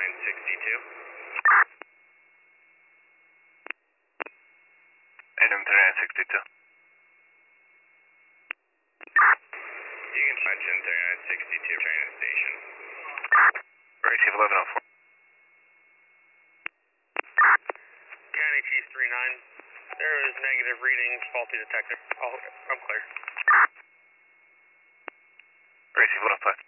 3962. Adam 3962. You can mention 3962 train station. Receive 1104. County Chief 39. There is negative readings, faulty detector. I'm clear. Receive 105.